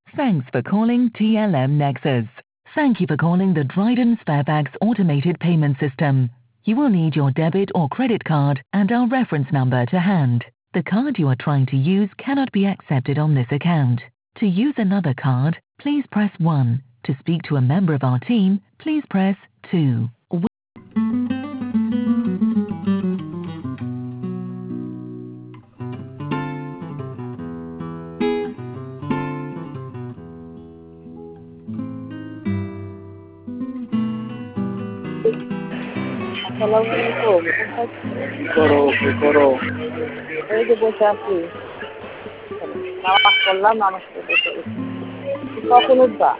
Thanks for calling TLM Nexus. Thank you for calling the Dryden Fairfax Automated Payment System. You will need your debit or credit card and our reference number to hand. The card you are trying to use cannot be accepted on this account. To use another card, please press 1. To speak to a member of our team, please press 2. আসসালামু আলাইকুম। করো এই যে বসে আছি, নামাজ পড়লাম, নামাজ পড়ে বসে আছি। কখন উঠবা?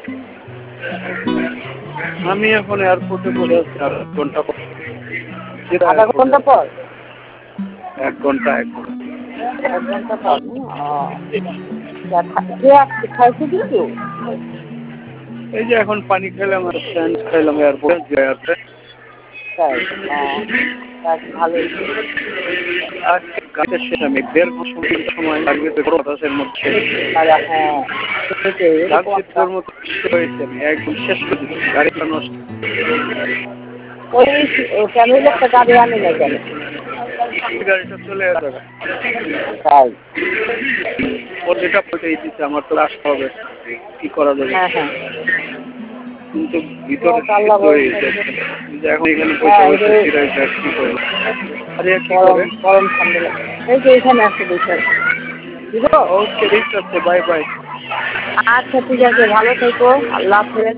আমি এখন এয়ারপোর্টে পড়ে আছি আর 1 ঘন্টা পর। আধা ঘন্টা পর? 1 ঘন্টা 1 ঘন্টা পর। খাইছি কিছু? এই যে এখন পানি খেলাম আর স্যান্ডস খাইলাম এয়ারপোর্টে। তাই ভালোই। আজকে কাজের শেষ, আমি 1.5 ঘন্টা সময় লাগবে বাতাসের মধ্যে। হ্যাঁ, হয়েছে একদম শেষ করে দিচ্ছি, গাড়িটা নষ্ট। ওই ফ্যামিলি একটা গাড়ি আনি না কেন? গাড়িটা চলে যাবে। তাই ওর যেটা পড়েই দিচ্ছে, আমার তো আসতে হবে, কি করা যাবে। হ্যাঁ, কিন্তু ভিতরে এখন এখানে কি করবো? আরে কি করে গরম ঠান্ডা লাগে। এই যে এখানে আছে বিষয়। ওকে, ঠিক আছে, বাই বাই। আচ্ছা ঠিক আছে, ভালো থেকো, আল্লাহ হাফেজ।